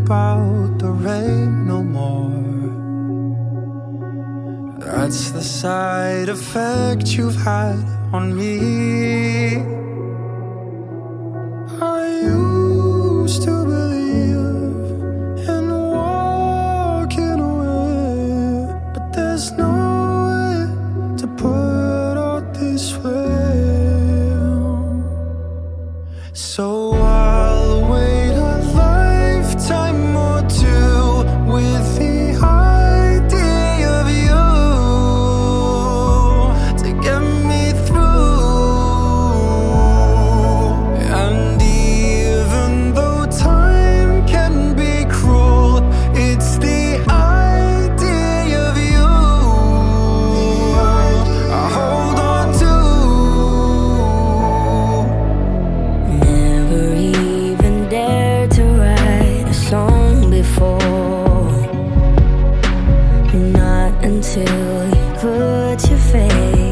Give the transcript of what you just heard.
about the rain no more. That's the side effect you've had on me. I used to believe in walking away, but there's no way to put out this flame. So I'll wait a lifetime or two with the idea of you to get me through. And even though time can be cruel, it's the idea of you I hold on to. Never even dared to write a song before, not until you put your face